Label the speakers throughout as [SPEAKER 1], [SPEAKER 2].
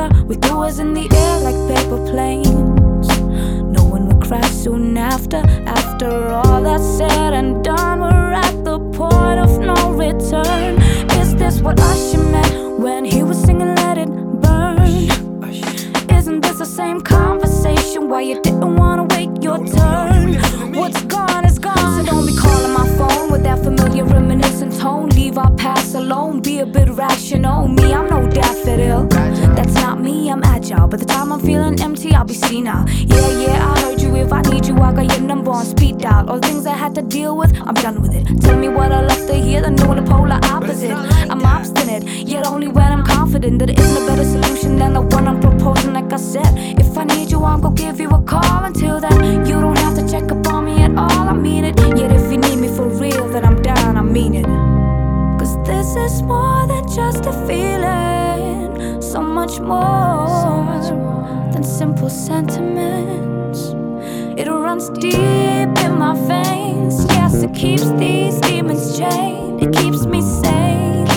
[SPEAKER 1] after. We threw us in the air like paper planes. No one would cry soon after. After all that's said and done, we're at the point of no return. Is this what Usher meant when he was singing Let It Burn? Isn't this the same conversation? Why you didn't wanna wait your turn? What's gone is gone, so don't be calling my phone with that familiar reminiscent tone. Leave our past alone, be a bit rational. Me, I'm no daffodil, that's not me, I'm agile. By the time I'm feeling empty, I'll be senile. Yeah, I heard you, if I need you, I got your number on speed dial. All the things I had to deal with, I'm done with it. Tell me what I left to hear, then doing the polar opposite. I'm obstinate, yet only when I'm confident that there isn't a better solution than the one I'm proposing. Like I said, if I need you, I'm gonna give you a call. Until then, you don't have to check up on me at all, I mean it. Yet if you need me for real, then I'm down, I mean it. Cause this is more than just a feeling, so much more than simple sentiments. It runs deep in my veins. Yes, it keeps these demons chained. It keeps me sane.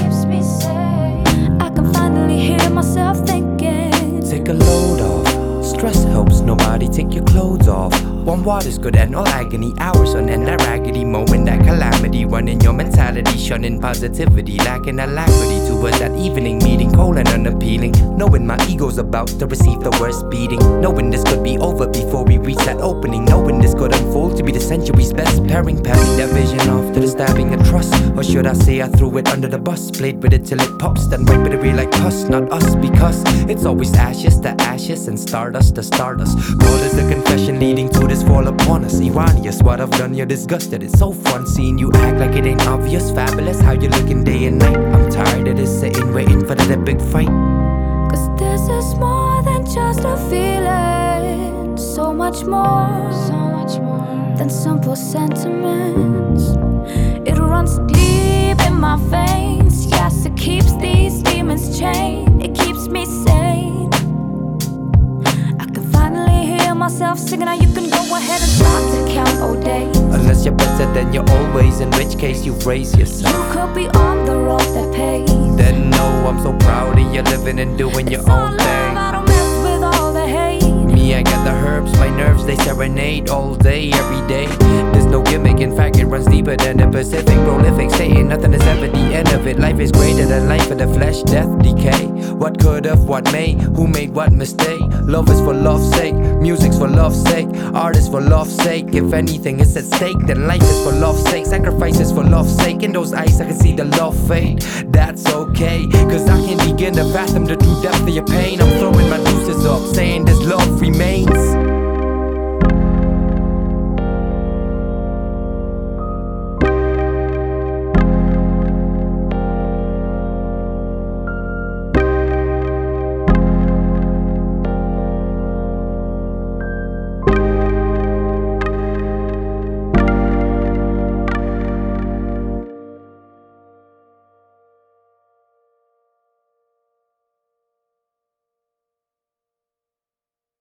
[SPEAKER 1] I can finally hear myself thinking.
[SPEAKER 2] Take a load off, stress helps nobody take your clothes off. Warm water's good and all agony, hours on end, that raggedy moment, that calamity. Running your mentality, shunning positivity, lacking alacrity towards that evening meeting, cold and unappealing. Knowing my ego's about to receive the worst beating. Knowing this could be over before we reach that opening. Knowing this could unfold to be the century's best pairing. Passing that vision off to the stabbing of trust. Or should I say I threw it under the bus, played with it till it pops, then wipe it away like pus. Not us, because it's always ashes to ashes and stardust to stardust. Gold is the confession leading to this fall upon us. Erroneous, what I've done, you're disgusted. It's so fun seeing you act like it ain't obvious. Fabulous how you looking day and night. I'm tired of this sitting waiting for that big fight.
[SPEAKER 1] Cause this is more than just a feeling, so much more than simple sentiments. It runs deep in my veins. Yes, it keeps these demons chained. It keeps me sane. I can finally hear myself singing. Now you can go ahead and start to count all days.
[SPEAKER 2] Unless you're better than you're always, in which case you raise yourself.
[SPEAKER 1] You could be on the road that pays.
[SPEAKER 2] Then no, I'm so proud of you living and doing your own thing.
[SPEAKER 1] I don't mess with all the hate.
[SPEAKER 2] Me, I got the herbs, my nerves, they serenade all day, every day. There's no gimmick, in fact it runs deeper than the Pacific. Prolific, saying nothing is ever the end of it. Life is greater than life in the flesh, death, decay. What could've, what may, who made what mistake? Love is for love's sake, music's for love's sake, art is for love's sake. If anything is at stake, then life is for love's sake. Sacrifice is for love's sake. In those eyes I can see the love fade. That's okay, cause I can't begin to fathom the true depth of your pain. I'm throwing my deuces up, saying this love remains.